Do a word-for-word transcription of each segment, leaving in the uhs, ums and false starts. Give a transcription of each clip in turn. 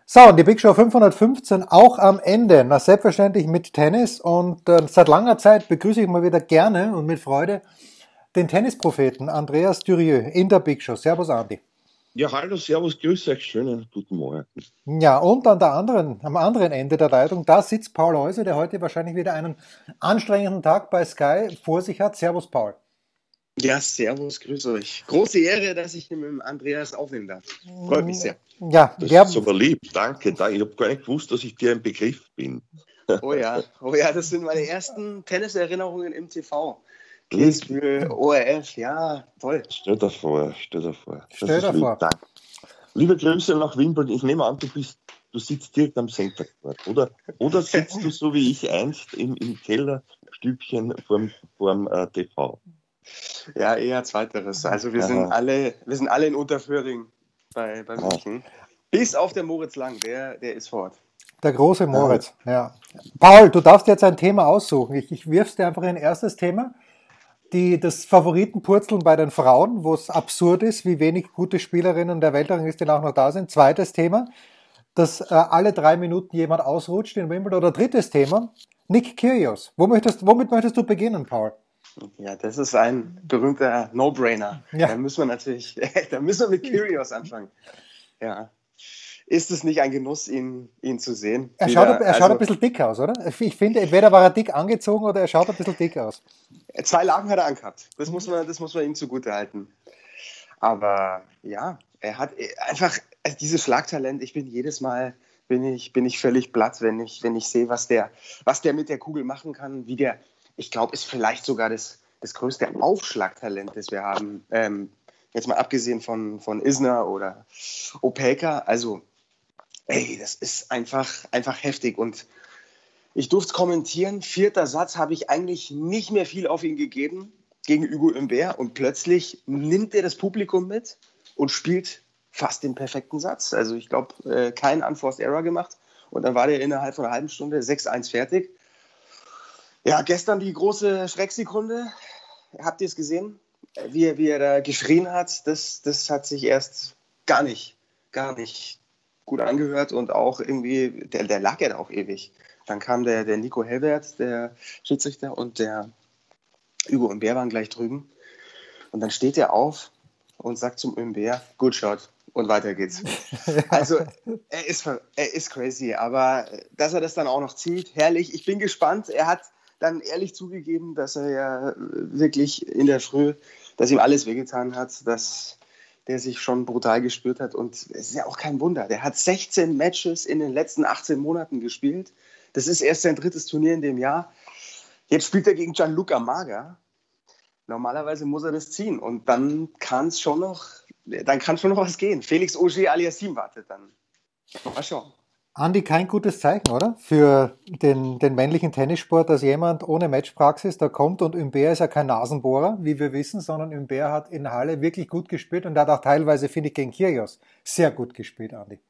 So, und die Big Show fünfhundertfünfzehn auch am Ende. Na, selbstverständlich mit Tennis. Und äh, seit langer Zeit begrüße ich mal wieder gerne und mit Freude den Tennispropheten Andreas Dürieu in der Big Show. Servus, Andi. Ja, hallo, servus, grüß euch, schönen guten Morgen. Ja, und an der anderen, am anderen Ende der Leitung, da sitzt Paul Häuser, der heute wahrscheinlich wieder einen anstrengenden Tag bei Sky vor sich hat. Servus, Paul. Ja, servus, grüß euch. Große Ehre, dass ich mit dem Andreas aufnehmen darf. Freut mich sehr. Ja, das der, ist aber lieb, danke. Da. Ich habe gar nicht gewusst, dass ich dir ein Begriff bin. Oh ja, oh ja, das sind meine ersten Tenniserinnerungen im T V. Kitzbühel, O R F, ja, toll. Stell dir vor, stell dir vor. Das Stell dir lieb, vor. Danke. Liebe Grüße nach Wimbledon. Ich nehme an, du bist, du sitzt direkt am Center Court, oder? Oder sitzt du so wie ich einst im, im Kellerstübchen vorm, vorm äh, T V? Ja, eher zweiteres. Also wir sind alle, wir sind alle in Unterföhring bei, bei München. Bis auf der Moritz Lang, der, der ist vor Ort. Der große Moritz, ja. Paul, du darfst jetzt ein Thema aussuchen. Ich, ich wirf's dir einfach ein erstes Thema. Die, das Favoritenpurzeln bei den Frauen, wo es absurd ist, wie wenig gute Spielerinnen der Weltrangliste auch noch da sind. Zweites Thema, dass äh, alle drei Minuten jemand ausrutscht in Wimbledon. Oder drittes Thema, Nick Kyrgios. Wo möchtest, womit möchtest du beginnen, Paul? Ja, das ist ein berühmter No-Brainer. Ja. Da müssen wir natürlich, da müssen wir mit Kyrgios anfangen. Ja. Ist es nicht ein Genuss, ihn, ihn zu sehen? Er schaut, er schaut also, ein bisschen dick aus, oder? Ich finde, entweder war er dick angezogen oder er schaut ein bisschen dick aus. Zwei Lagen hat er angehabt. Das muss man, das muss man ihm zugute halten. Aber ja, er hat einfach also dieses Schlagtalent. Ich bin jedes Mal bin ich, bin ich völlig platt, wenn ich, wenn ich sehe, was der, was der mit der Kugel machen kann. Wie der, ich glaube, ist vielleicht sogar das, das größte Aufschlagtalent, das wir haben. Ähm, jetzt mal abgesehen von, von Isner oder Opelka. Also ey, das ist einfach, einfach heftig. Und ich durfte es kommentieren. Vierter Satz habe ich eigentlich nicht mehr viel auf ihn gegeben gegen Hugo Humbert. Und plötzlich nimmt er das Publikum mit und spielt fast den perfekten Satz. Also ich glaube, äh, keinen Unforced Error gemacht. Und dann war der innerhalb von einer halben Stunde sechs eins fertig. Ja, gestern die große Schrecksekunde. Habt ihr es gesehen? Wie er, wie er da geschrien hat, das, das hat sich erst gar nicht, gar nicht gut angehört und auch irgendwie, der, der lag ja da auch ewig. Dann kam der, der Nico Hellwert, der Schiedsrichter, und der Hugo Humbert waren gleich drüben. Und dann steht er auf und sagt zum Humbert, good shot, und weiter geht's. Also, er ist, er ist crazy, aber dass er das dann auch noch zieht, herrlich. Ich bin gespannt. Er hat dann ehrlich zugegeben, dass er ja wirklich in der Früh, dass ihm alles wehgetan hat, dass der sich schon brutal gespürt hat. Und es ist ja auch kein Wunder. Der hat sechzehn Matches in den letzten achtzehn Monaten gespielt. Das ist erst sein drittes Turnier in dem Jahr. Jetzt spielt er gegen Gianluca Maga. Normalerweise muss er das ziehen. Und dann kann es schon noch, dann kann schon noch was gehen. Felix Auger-Aliassime wartet dann. Mal schauen. Andi, kein gutes Zeichen, oder? Für den, den männlichen Tennissport, dass jemand ohne Matchpraxis da kommt, und Humbert ist ja kein Nasenbohrer, wie wir wissen, sondern Humbert hat in Halle wirklich gut gespielt und hat auch teilweise, finde ich, gegen Kyrgios sehr gut gespielt, Andi.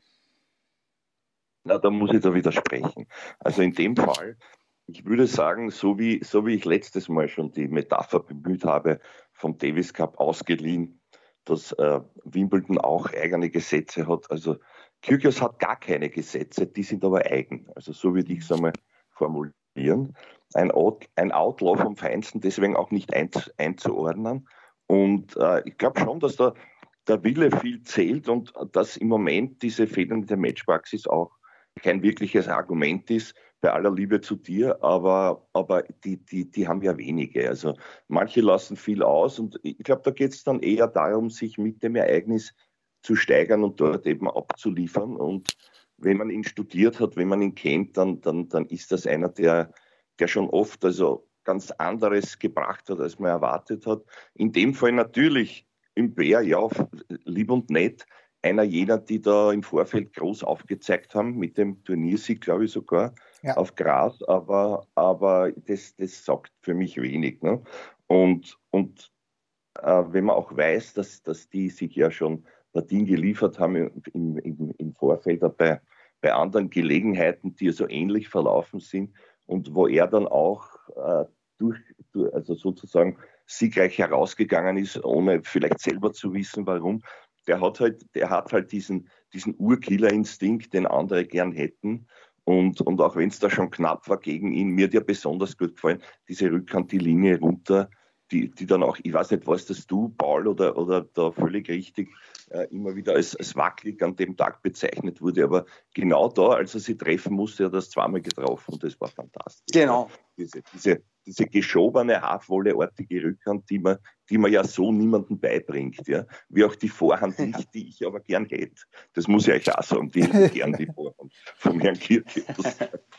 Na, da muss ich da widersprechen. Also in dem Fall, ich würde sagen, so wie, so wie ich letztes Mal schon die Metapher bemüht habe, vom Davis Cup ausgeliehen, dass äh, Wimbledon auch eigene Gesetze hat, also Kyrgios hat gar keine Gesetze, die sind aber eigen. Also so würde ich es einmal formulieren. Ein, Out, ein Outlaw vom Feinsten, deswegen auch nicht ein, einzuordnen. Und äh, ich glaube schon, dass da der Wille viel zählt und dass im Moment diese fehlende Matchpraxis auch kein wirkliches Argument ist, bei aller Liebe zu dir, aber, aber die, die, die haben ja wenige. Also manche lassen viel aus und ich glaube, da geht es dann eher darum, sich mit dem Ereignis zu steigern und dort eben abzuliefern. Und wenn man ihn studiert hat, wenn man ihn kennt, dann, dann, dann ist das einer, der, der schon oft also ganz anderes gebracht hat, als man erwartet hat. In dem Fall natürlich Humbert, ja, lieb und nett, einer jener, die da im Vorfeld groß aufgezeigt haben, mit dem Turniersieg, glaube ich sogar, ja, auf Gras, aber, aber das, das sagt für mich wenig. Ne? Und, und äh, wenn man auch weiß, dass, dass die sich ja schon Partien geliefert haben im, im, im Vorfeld bei, bei anderen Gelegenheiten, die so ähnlich verlaufen sind und wo er dann auch äh, durch, durch, also sozusagen siegreich herausgegangen ist, ohne vielleicht selber zu wissen, warum. Der hat halt, der hat halt diesen, diesen Urkillerinstinkt, den andere gern hätten. Und, und auch wenn es da schon knapp war gegen ihn, mir hat ja besonders gut gefallen, diese Rückhand, die Linie runter, die, die dann auch, ich weiß nicht, was das du, Paul, oder, oder da völlig richtig äh, immer wieder als, als wackelig an dem Tag bezeichnet wurde, aber genau da, als er sie treffen musste, hat er das zweimal getroffen und das war fantastisch. Genau. Diese, diese, diese geschobene, Halfvolley-artige Rückhand, die man, die man ja so niemandem beibringt, ja, wie auch die Vorhand nicht, die ich aber gern hätte. Das muss ich euch auch sagen, die hätte gern die Vorhand vom Herrn Kyrgios.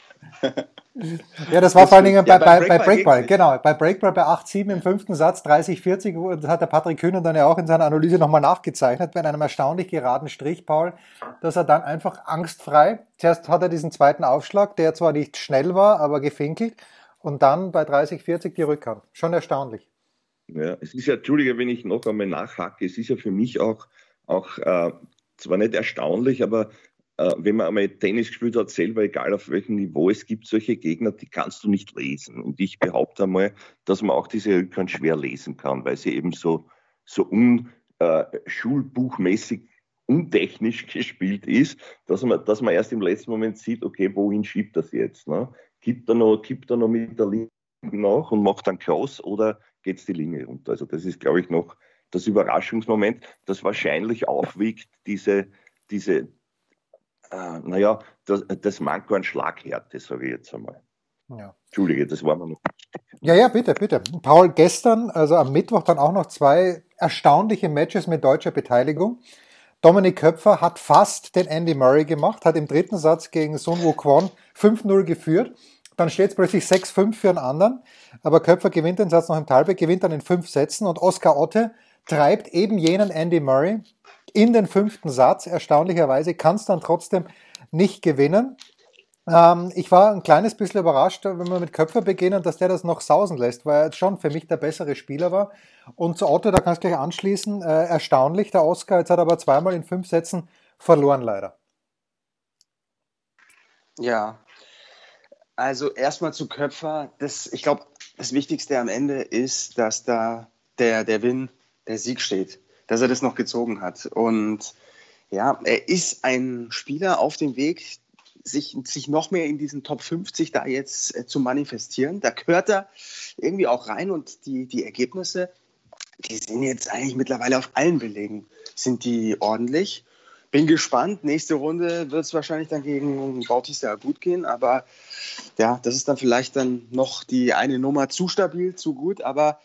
Ja, das war das vor allen Dingen bei, ja, bei, bei Breakball, genau, bei Breakball bei acht sieben im fünften Satz, dreißig vierzig, das hat der Patrick Kühner dann ja auch in seiner Analyse nochmal nachgezeichnet, bei einem erstaunlich geraden Strich, Paul, dass er dann einfach angstfrei, zuerst hat er diesen zweiten Aufschlag, der zwar nicht schnell war, aber gefinkelt, und dann bei dreißig vierzig die Rückhand. Schon erstaunlich. Ja, es ist ja, Entschuldige, wenn ich noch einmal nachhacke, es ist ja für mich auch, auch äh, zwar nicht erstaunlich, aber äh, wenn man einmal Tennis gespielt hat, selber, egal auf welchem Niveau, es gibt solche Gegner, die kannst du nicht lesen. Und ich behaupte einmal, dass man auch diese Rückhand schwer lesen kann, weil sie eben so, so un, äh, schulbuchmäßig untechnisch gespielt ist, dass man, dass man erst im letzten Moment sieht, okay, wohin schiebt das jetzt? Ne? Kippt er noch, kippt er noch mit der Linie nach und macht dann Cross oder geht es die Linie runter? Also das ist, glaube ich, noch das Überraschungsmoment, das wahrscheinlich aufwiegt, diese, diese äh, naja, das, das Manko an Schlaghärte, sage ich jetzt einmal. Ja. Entschuldige, das war mir noch wichtig. Ja, ja, bitte, bitte. Paul, gestern, also am Mittwoch, dann auch noch zwei erstaunliche Matches mit deutscher Beteiligung. Dominik Köpfer hat fast den Andy Murray gemacht, hat im dritten Satz gegen Sun Woo Kwon fünf null geführt. Dann steht es plötzlich sechs fünf für einen anderen. Aber Köpfer gewinnt den Satz noch im Tiebreak, gewinnt dann in fünf Sätzen. Und Oscar Otte treibt eben jenen Andy Murray in den fünften Satz. Erstaunlicherweise kann es dann trotzdem nicht gewinnen. Ähm, ich war ein kleines bisschen überrascht, wenn wir mit Köpfer beginnen, dass der das noch sausen lässt, weil er schon für mich der bessere Spieler war. Und zu Otto, da kannst du gleich anschließen, äh, erstaunlich, der Oscar, jetzt hat er aber zweimal in fünf Sätzen verloren leider. Ja, also erstmal zu Köpfer, das, ich glaube, das Wichtigste am Ende ist, dass da der, der Win, der Sieg steht, dass er das noch gezogen hat. Und ja, er ist ein Spieler auf dem Weg, sich, sich noch mehr in diesen Top fünfzig da jetzt äh, zu manifestieren. Da gehört er irgendwie auch rein und die, die Ergebnisse, die sind jetzt eigentlich mittlerweile auf allen Belegen, sind die ordentlich. Bin gespannt. Nächste Runde wird es wahrscheinlich dann gegen Bautista gut gehen, aber ja, das ist dann vielleicht dann noch die eine Nummer zu stabil, zu gut, aber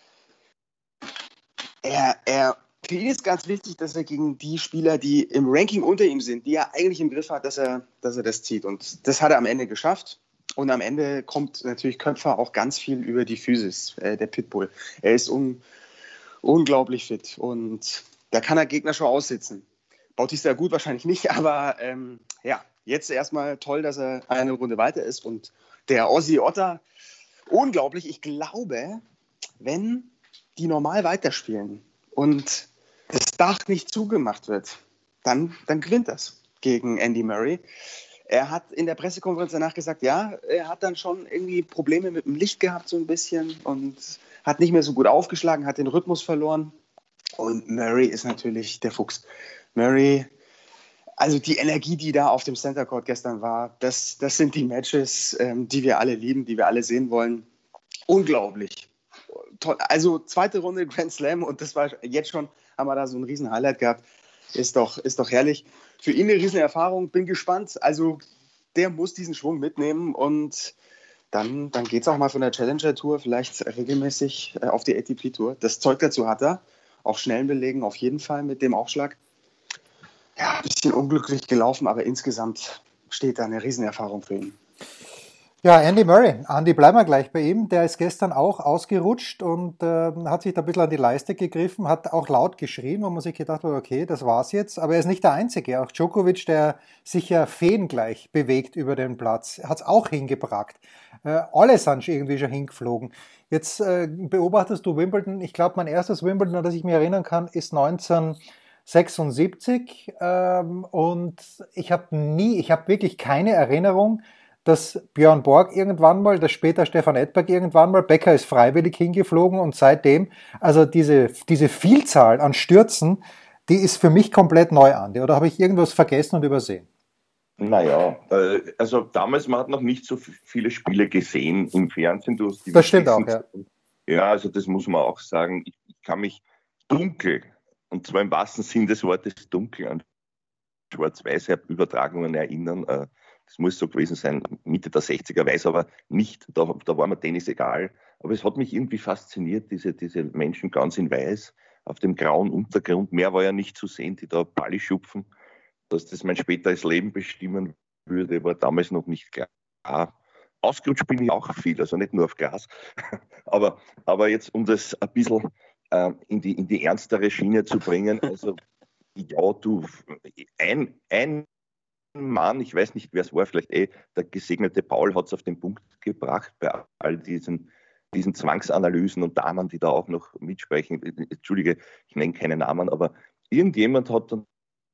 er, er, für ihn ist ganz wichtig, dass er gegen die Spieler, die im Ranking unter ihm sind, die er eigentlich im Griff hat, dass er, dass er das zieht. Und das hat er am Ende geschafft. Und am Ende kommt natürlich Köpfer auch ganz viel über die Physis, äh, der Pitbull. Er ist un, unglaublich fit und da kann er Gegner schon aussitzen. Bautista gut wahrscheinlich nicht, aber ähm, ja, jetzt erstmal toll, dass er eine Runde weiter ist. Und der Ossi Otter, unglaublich. Ich glaube, wenn die normal weiterspielen und das Dach nicht zugemacht wird, dann, dann gewinnt das gegen Andy Murray. Er hat in der Pressekonferenz danach gesagt, ja, er hat dann schon irgendwie Probleme mit dem Licht gehabt so ein bisschen und hat nicht mehr so gut aufgeschlagen, hat den Rhythmus verloren. Und Murray ist natürlich der Fuchs. Murray, also die Energie, die da auf dem Center Court gestern war, das, das sind die Matches, ähm, die wir alle lieben, die wir alle sehen wollen. Unglaublich. Toll. Also zweite Runde Grand Slam und das war jetzt schon, haben wir da so ein riesen Highlight gehabt. Ist doch, ist doch herrlich. Für ihn eine riesen Erfahrung, bin gespannt. Also der muss diesen Schwung mitnehmen und dann, dann geht es auch mal von der Challenger Tour vielleicht regelmäßig auf die A T P Tour. Das Zeug dazu hat er. Auf schnellen Belegen auf jeden Fall mit dem Aufschlag. Ja, ein bisschen unglücklich gelaufen, aber insgesamt steht da eine Riesenerfahrung für ihn. Ja, Andy Murray. Andy, bleiben wir gleich bei ihm. Der ist gestern auch ausgerutscht und äh, hat sich da ein bisschen an die Leiste gegriffen, hat auch laut geschrien, wo man sich gedacht hat, okay, das war's jetzt. Aber er ist nicht der Einzige. Auch Djokovic, der sich ja feengleich bewegt über den Platz, hat es auch hingebracht. Äh, alle sind irgendwie schon hingeflogen. Jetzt äh, beobachtest du Wimbledon. Ich glaube, mein erstes Wimbledon, an das ich mich erinnern kann, ist neunzehnhundertsechsundsiebzig. Ähm, und ich habe nie, ich habe wirklich keine Erinnerung, dass Björn Borg irgendwann mal, dass später Stefan Edberg irgendwann mal, Becker ist freiwillig hingeflogen und seitdem, also diese, diese Vielzahl an Stürzen, die ist für mich komplett neu, Andi. Oder habe ich irgendwas vergessen und übersehen? Naja, äh, also damals, man hat noch nicht so viele Spiele gesehen im Fernsehen. Du hast die Das stimmt auch, wichtigsten- ja. Ja, also das muss man auch sagen. Ich, ich kann mich dunkel, und zwar im wahrsten Sinn des Wortes dunkel, an Schwarz-Weiß-Übertragungen erinnern. Äh, Das muss so gewesen sein, Mitte der sechziger, weiß aber nicht, da, da war mir Tennis egal. Aber es hat mich irgendwie fasziniert, diese, diese Menschen ganz in weiß auf dem grauen Untergrund. Mehr war ja nicht zu sehen, die da Balli schupfen. Dass das mein späteres Leben bestimmen würde, war damals noch nicht klar. Ausgerutscht bin ich auch viel, also nicht nur auf Gras. aber, aber jetzt, um das ein bisschen äh, in, die, in die ernstere Schiene zu bringen, also ja, du, ein, ein Mann, ich weiß nicht, wer es war, vielleicht eh der gesegnete Paul hat es auf den Punkt gebracht bei all diesen, diesen Zwangsanalysen und Damen, die da auch noch mitsprechen. Entschuldige, ich nenne keine Namen, aber irgendjemand hat dann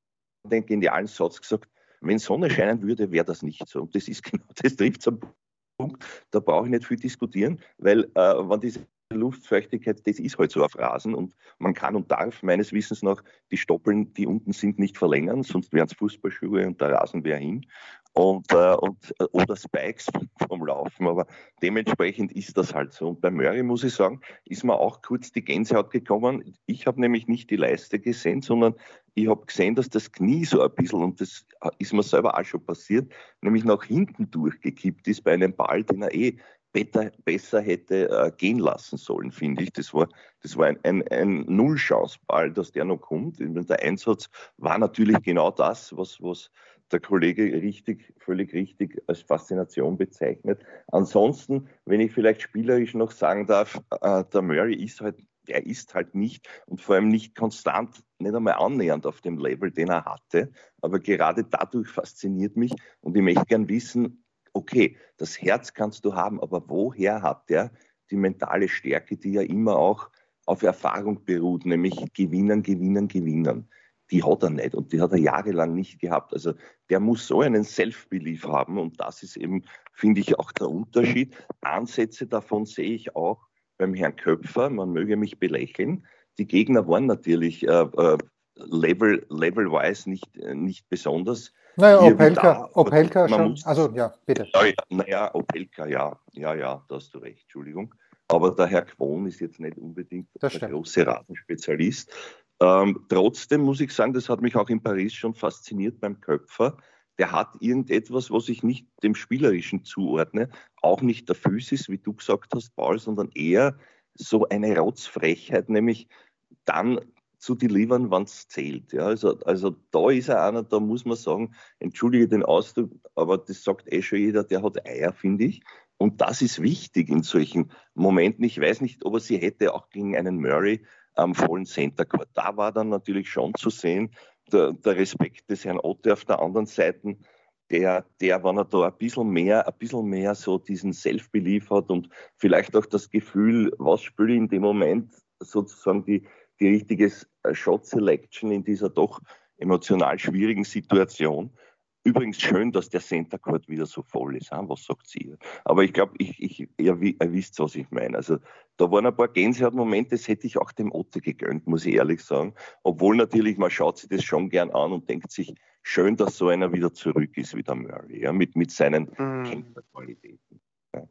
den genialen Satz gesagt, wenn Sonne scheinen würde, wäre das nicht so. Und das ist genau, das trifft am Punkt, da brauche ich nicht viel diskutieren, weil äh, wenn diese Luftfeuchtigkeit, das ist halt so auf Rasen und man kann und darf meines Wissens nach die Stoppeln, die unten sind, nicht verlängern, sonst wären es Fußballschuhe und der Rasen wäre hin. Und, äh, und, äh, oder Spikes vom Laufen, aber dementsprechend ist das halt so. Und bei Murray, muss ich sagen, ist mir auch kurz die Gänsehaut gekommen. Ich habe nämlich nicht die Leiste gesehen, sondern ich habe gesehen, dass das Knie so ein bisschen, und das ist mir selber auch schon passiert, nämlich nach hinten durchgekippt ist bei einem Ball, den er eh besser, besser hätte äh, gehen lassen sollen, finde ich. Das war, das war ein, ein, ein Nullchance-Ball, dass der noch kommt. Der Einsatz war natürlich genau das, was, was der Kollege richtig, völlig richtig als Faszination bezeichnet. Ansonsten, wenn ich vielleicht spielerisch noch sagen darf, äh, der Murray ist halt, er ist halt nicht und vor allem nicht konstant, nicht einmal annähernd auf dem Level, den er hatte. Aber gerade dadurch fasziniert mich und ich möchte gern wissen, okay, das Herz kannst du haben, aber woher hat der die mentale Stärke, die ja immer auch auf Erfahrung beruht, nämlich gewinnen, gewinnen, gewinnen. Die hat er nicht und die hat er jahrelang nicht gehabt. Also der muss so einen Self-Belief haben und das ist eben, finde ich, auch der Unterschied. Ansätze davon sehe ich auch beim Herrn Köpfer, man möge mich belächeln. Die Gegner waren natürlich äh, äh, level, level-wise nicht, äh, nicht besonders. Naja, Hier wie Opelka, da, aber Opelka man schon. muss- Also ja, bitte. Ja, ja, naja, Opelka, ja, ja, ja, da hast du recht, Entschuldigung. Aber der Herr Kwon ist jetzt nicht unbedingt Das der stimmt. große Ratenspezialist. Ähm, trotzdem muss ich sagen, das hat mich auch in Paris schon fasziniert beim Köpfer. Der hat irgendetwas, was ich nicht dem Spielerischen zuordne, auch nicht der Physis, wie du gesagt hast, Paul, sondern eher so eine Rotzfrechheit, nämlich dann zu delivern, wenn es zählt. Ja, also, also da ist er einer, da muss man sagen, entschuldige den Ausdruck, aber das sagt eh schon jeder, der hat Eier, finde ich. Und das ist wichtig in solchen Momenten. Ich weiß nicht, ob er sie hätte auch gegen einen Murray am vollen Center Court. Da war dann natürlich schon zu sehen, der, der Respekt des Herrn Otte auf der anderen Seite, der, der, wenn er da ein bisschen mehr, ein bisschen mehr so diesen Self-Belief hat und vielleicht auch das Gefühl, was spiele ich in dem Moment, sozusagen die, die richtige Shot Selection in dieser doch emotional schwierigen Situation. Übrigens schön, dass der Center Court wieder so voll ist. Was sagt ihr? Aber ich glaube, ich, ich, ihr, ihr wisst, was ich meine. Also da waren ein paar Gänsehautmomente, das hätte ich auch dem Otte gegönnt, muss ich ehrlich sagen. Obwohl natürlich, man schaut sich das schon gern an und denkt sich, schön, dass so einer wieder zurück ist wie der Murray, ja, mit, mit seinen Mhm. Kämpferqualitäten. Ja.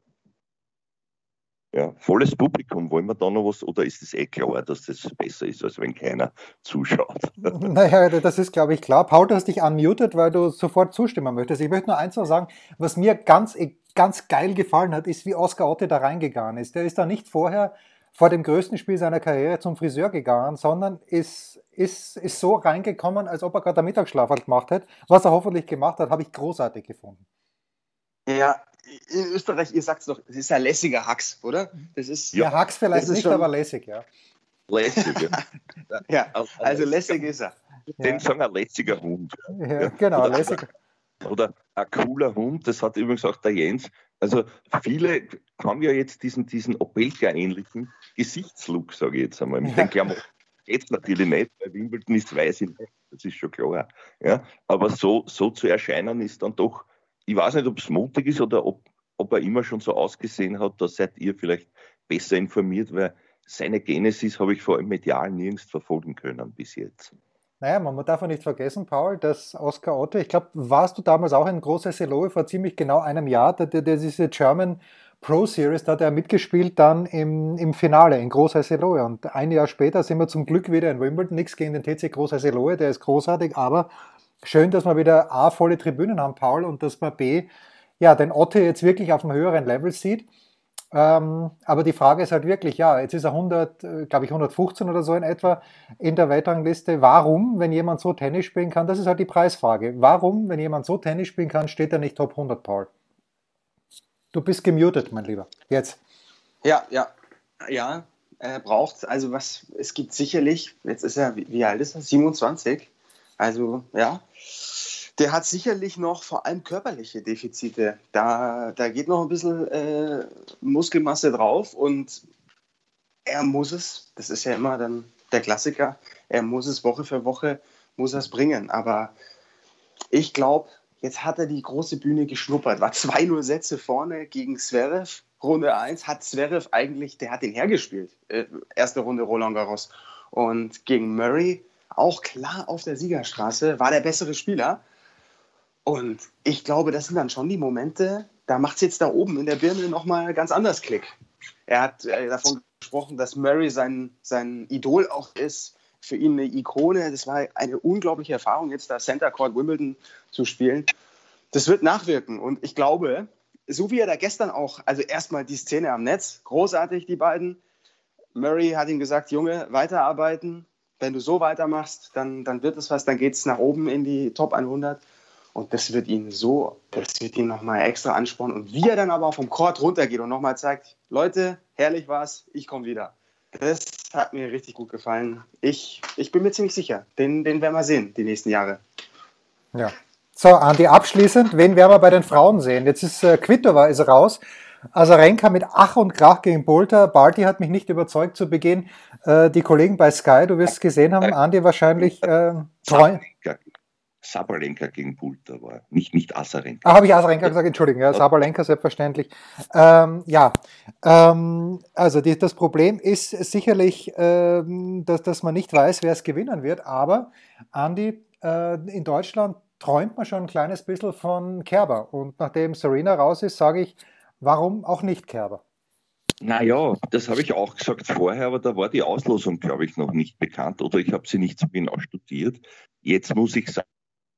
Ja, volles Publikum, wollen wir da noch was, oder ist es eh klar, dass das besser ist, als wenn keiner zuschaut? Naja, das ist, glaube ich, klar. Paul, du hast dich unmuted, weil du sofort zustimmen möchtest. Ich möchte nur eins noch sagen, was mir ganz, ganz geil gefallen hat, ist, wie Oskar Otte da reingegangen ist. Der ist da nicht vorher vor dem größten Spiel seiner Karriere zum Friseur gegangen, sondern ist, ist, ist so reingekommen, als ob er gerade einen Mittagsschlaf halt gemacht hätte. Was er hoffentlich gemacht hat, habe ich großartig gefunden. Ja, in Österreich, ihr sagt es doch, es ist ein lässiger Hax, oder? Das ist, Ja, Hax vielleicht das ist nicht, schon- aber lässig, ja. Lässig, ja. ja, Ein- ein also lässiger- lässig ist er. Den Ja. sagen ein lässiger Hund. Ja, Ja. genau, Oder- lässig. Oder ein cooler Hund, das hat übrigens auch der Jens. Also viele haben ja jetzt diesen, diesen Opelka-ähnlichen Gesichtslook, sage ich jetzt einmal. Mit Ja. den Klamotten geht es natürlich nicht, weil Wimbledon ist weiß in weiß, das ist schon klar. Ja. Aber so, so zu erscheinen ist dann doch, ich weiß nicht, ob es mutig ist oder ob, ob er immer schon so ausgesehen hat, da seid ihr vielleicht besser informiert, weil seine Genesis habe ich vor allem medial nirgends verfolgen können bis jetzt. Naja, man darf ja nicht vergessen, Paul, dass Oscar Otte, ich glaube, warst du damals auch ein großer Seloe vor ziemlich genau einem Jahr, der, der, der diese German Pro Series, da hat er mitgespielt dann im, im Finale in Großer Seloe. Und ein Jahr später sind wir zum Glück wieder in Wimbledon. Nichts gegen den T C Großer Seloe, der ist großartig, aber schön, dass wir wieder A, volle Tribünen haben, Paul, und dass man B, ja, den Otte jetzt wirklich auf einem höheren Level sieht. Ähm, aber die Frage ist halt wirklich, ja, jetzt ist er hundert, äh, glaube ich, hundertfünfzehn oder so in etwa in der Weltrangliste. Warum, wenn jemand so Tennis spielen kann, das ist halt die Preisfrage. Warum, wenn jemand so Tennis spielen kann, steht er nicht Top hundert, Paul? Du bist gemutet, mein Lieber. Jetzt. Ja, ja, ja, er braucht, also was, es gibt sicherlich, jetzt ist er, wie, wie alt ist er? siebenundzwanzig. Also, ja, der hat sicherlich noch vor allem körperliche Defizite. Da, da geht noch ein bisschen äh, Muskelmasse drauf und er muss es, das ist ja immer dann der Klassiker, er muss es Woche für Woche, muss er es bringen. Aber ich glaube, jetzt hat er die große Bühne geschnuppert, war zwei null Sätze vorne gegen Zverev, Runde eins, hat Zverev eigentlich, der hat den hergespielt, äh, erste Runde Roland Garros. Und gegen Murray, auch klar auf der Siegerstraße, war der bessere Spieler. Und ich glaube, das sind dann schon die Momente, da macht es jetzt da oben in der Birne nochmal ganz anders Klick. Er hat äh, davon gesprochen, dass Murray sein, sein Idol auch ist, für ihn eine Ikone. Das war eine unglaubliche Erfahrung, jetzt da Center Court Wimbledon zu spielen. Das wird nachwirken und ich glaube, so wie er da gestern auch, also erstmal die Szene am Netz, großartig die beiden. Murray hat ihm gesagt, Junge, weiterarbeiten. Wenn du so weitermachst, dann, dann wird es was, dann geht es nach oben in die Top hundert. Und das wird ihn so, das wird ihn nochmal extra anspornen. Und wie er dann aber vom Court runtergeht und nochmal zeigt, Leute, herrlich war's, ich komme wieder. Das hat mir richtig gut gefallen. Ich, ich bin mir ziemlich sicher, den, den werden wir sehen, die nächsten Jahre. Ja. So, Andi, abschließend, wen werden wir bei den Frauen sehen? Jetzt ist äh, Kvitova ist raus. Azarenka mit Ach und Krach gegen Bolter. Barty hat mich nicht überzeugt zu Beginn. Äh, die Kollegen bei Sky, du wirst es gesehen haben, Andi wahrscheinlich äh, treu. Sabalenka gegen Bolter war, nicht, nicht Azarenka. Ah, habe ich Azarenka gesagt? Entschuldigung, ja, Sabalenka selbstverständlich. Ähm, ja, ähm, also die, das Problem ist sicherlich, ähm, dass, dass man nicht weiß, wer es gewinnen wird, aber Andi, äh, in Deutschland träumt man schon ein kleines bisschen von Kerber und nachdem Serena raus ist, sage ich, warum auch nicht Kerber? Naja, das habe ich auch gesagt vorher, aber da war die Auslosung, glaube ich, noch nicht bekannt oder ich habe sie nicht so genau studiert. Jetzt muss ich sagen,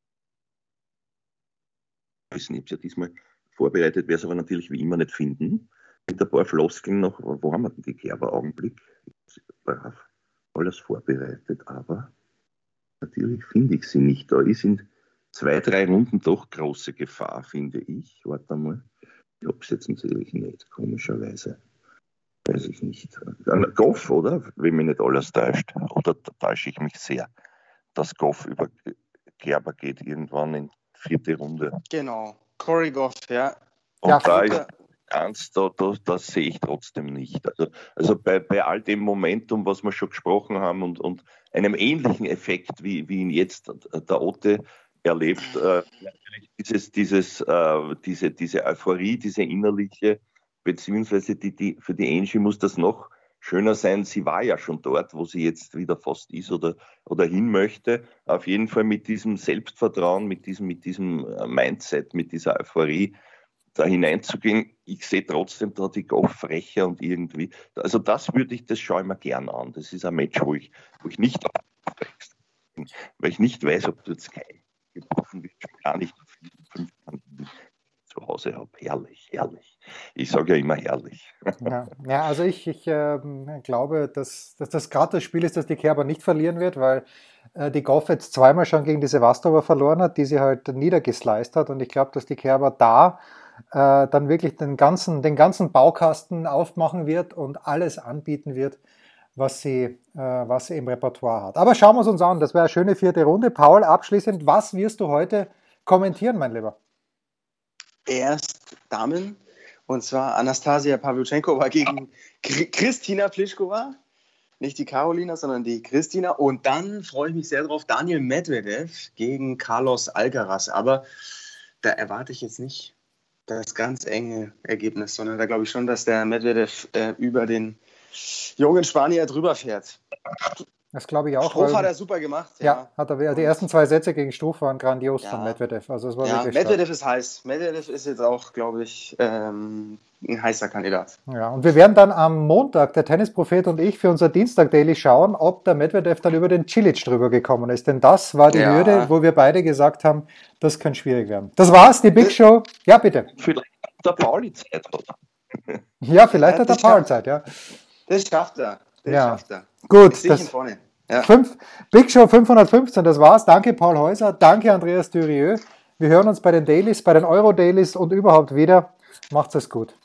ich habe es ja diesmal vorbereitet, werde es aber natürlich wie immer nicht finden. Mit ein paar Floskeln noch, wo haben wir denn die Kerber-Augenblick? Brav, alles vorbereitet, aber natürlich finde ich sie nicht. Da ist in zwei, drei Runden doch große Gefahr, finde ich. Warte mal, ich habe es jetzt natürlich nicht, komischerweise. Weiß ich nicht. Goff, oder? Wenn mich nicht alles täuscht. Oder täusche ich mich sehr, dass Goff über Kerber geht irgendwann in vierte Runde. Genau, Corey Goff, ja. Und ja, da ist ernst, da, da, das sehe ich trotzdem nicht. Also, also bei, bei all dem Momentum, was wir schon gesprochen haben und, und einem ähnlichen Effekt, wie, wie ihn jetzt der Otte erlebt, äh, dieses, dieses, äh, diese, diese Euphorie, diese innerliche, beziehungsweise die, die, für die Angie muss das noch schöner sein. Sie war ja schon dort, wo sie jetzt wieder fast ist oder, oder hin möchte. Auf jeden Fall mit diesem Selbstvertrauen, mit diesem, mit diesem Mindset, mit dieser Euphorie da hineinzugehen. Ich sehe trotzdem da die Goff frecher und irgendwie, also das würde ich, das schaue ich mir gern an. Das ist ein Match, wo ich, wo ich nicht aufwächst, weil ich nicht weiß, ob du jetzt kein gebrochen wird, schon gar nicht auf fünf zu Hause habe. Herrlich, herrlich. Ich sage ja immer herrlich. Ja, ja also ich, ich äh, glaube, dass, dass das gerade das Spiel ist, das die Kerber nicht verlieren wird, weil äh, die Goff jetzt zweimal schon gegen die Sevastova verloren hat, die sie halt niedergesliced hat und ich glaube, dass die Kerber da äh, dann wirklich den ganzen, den ganzen Baukasten aufmachen wird und alles anbieten wird, was sie, äh, was sie im Repertoire hat. Aber schauen wir es uns an, das wäre eine schöne vierte Runde. Paul, abschließend, was wirst du heute kommentieren, mein Lieber? Erst Damen, und zwar Anastasia Pawlutschenkova gegen Kristina Pliskova. Nicht die Carolina, sondern die Kristina. Und dann freue ich mich sehr drauf, Daniel Medvedev gegen Carlos Alcaraz. Aber da erwarte ich jetzt nicht das ganz enge Ergebnis, sondern da glaube ich schon, dass der Medvedev äh, über den jungen Spanier drüber fährt. Das glaube ich auch. Struff hat er super gemacht. Ja, ja hat er. Die ersten zwei Sätze gegen Struff waren grandios ja. von Medvedev. Also es war ja, wirklich Medvedev stark. ist heiß. Medvedev ist jetzt auch, glaube ich, ähm, ein heißer Kandidat. Ja, und wir werden dann am Montag, der Tennisprophet und ich, für unser Dienstag-Daily schauen, ob der Medvedev dann über den Cilic drüber gekommen ist. Denn das war die ja. Hürde, wo wir beide gesagt haben, das könnte schwierig werden. Das war's, die Big das Show. Ja, bitte. Vielleicht hat der Pauli Zeit, oder? Ja, vielleicht ja, hat der Pauli Zeit, ja. Das schafft er. Das ja. schafft er. Gut. Ich das vorne. Ja. Fünf, Big Show fünfhundertfünfzehn, das war's. Danke Paul Häuser, danke Andreas Dürieu. Wir hören uns bei den Dailies, bei den Euro-Dailies und überhaupt wieder. Macht's es gut.